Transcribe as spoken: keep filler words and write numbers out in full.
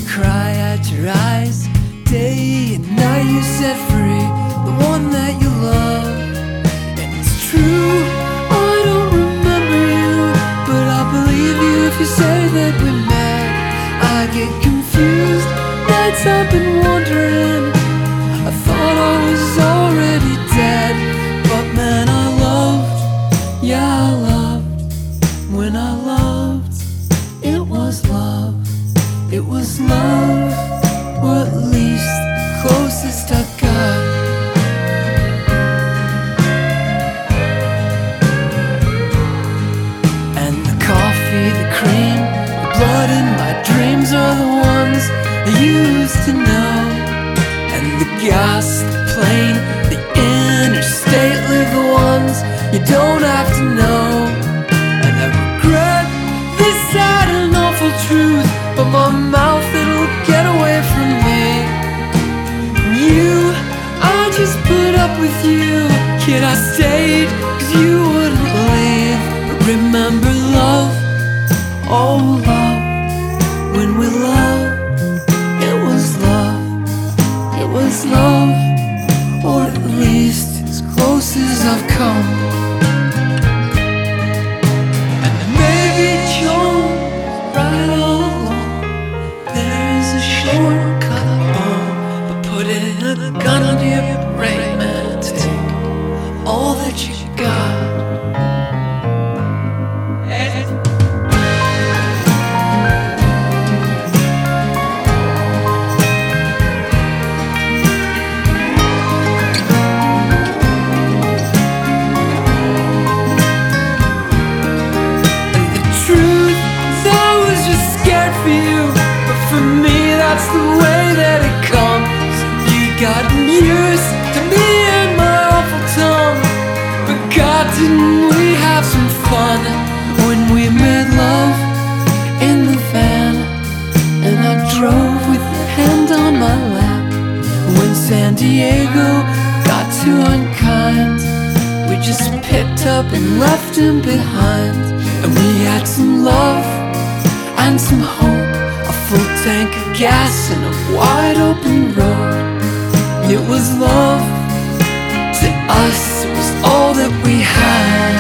cry at your eyes. Day and night you set free the one that you love. And it's true, I don't remember you, but I'll believe you if you say that we met. I get confused, nights I've been wondering, I thought I was already dead. But man, I loved, yeah I loved. When I loved, it was love. It was love, or at least the closest I got. And the coffee, the cream, the blood in my dreams are the ones I used to know. And the gas, the plane, the interstate live the ones you don't have to know. And I regret this sad and awful truth, but my mouth, it'll get away from me. You, I just put up with you. Kid, I stayed cause you wouldn't leave. But remember love, oh love. When we loved, it was love. It was love, or at least as close as I've come. And maybe Jones right all along, there's a shortcut home, but putting a gun on your brain, man, take all that you got. That's the way that it comes. You got used to me and my awful tongue, but God, didn't we have some fun when we made love in the van? And I drove with a hand on my lap. When San Diego got too unkind, we just picked up and left him behind. And we had some love and some hope, a full tank of gas and a wide open road. It was love, to us it was all that we had.